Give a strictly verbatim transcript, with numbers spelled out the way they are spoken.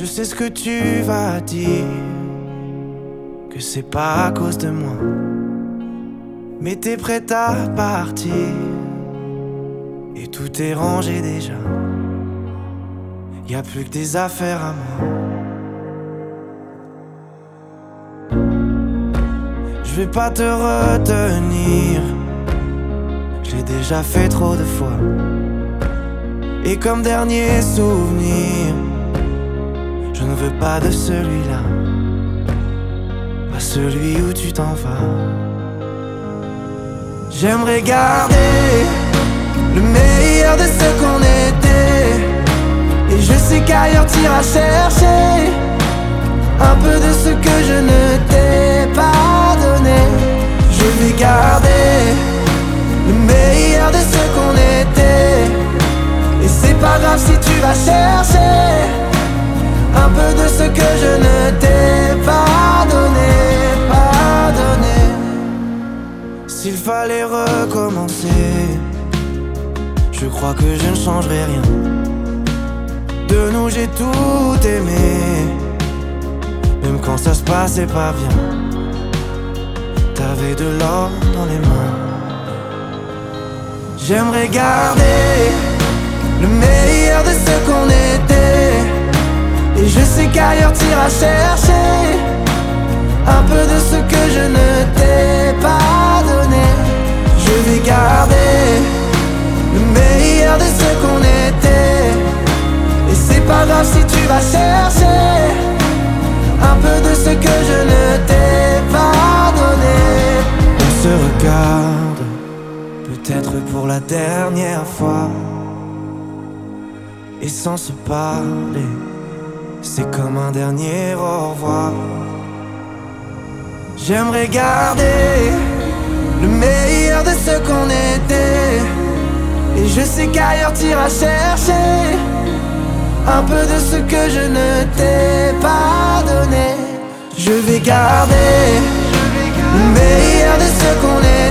sais ce que tu vas dire, que c'est pas à cause de moi, mais t'es prête à partir et tout est rangé déjà. Y'a plus que des affaires à moi. Je vais pas te retenir, j'ai déjà fait trop de fois. Et comme dernier souvenir, je ne veux pas de celui-là, pas celui où tu t'en vas. J'aimerais garder le meilleur de ce qu'on était, et je sais qu'ailleurs t'iras chercher un peu de ce que je ne t'ai pas donné. Je vais garder le meilleur de ce qu'on était, et c'est pas grave si tu vas chercher un peu de ce que je ne t'ai pas donné, pas donné. S'il fallait recommencer, je crois que je ne changerai rien. De nous j'ai tout aimé, même quand ça se passait pas bien. T'avais de l'or dans les mains. J'aimerais garder le meilleur de ce qu'on était, et je sais qu'ailleurs t'iras chercher un peu de ce que je ne t'ai pas donné. Je vais garder le meilleur de ce qu'on était, et c'est pas grave si tu vas chercher un peu de ce que je ne t'ai pas donné. On se regarde, peut-être pour la dernière fois, et sans se parler, c'est comme un dernier au revoir. J'aimerais garder le meilleur de ce qu'on était, et je sais qu'ailleurs t'iras chercher un peu de ce que je ne t'ai pas donné. Je vais garder le meilleur de ce qu'on est,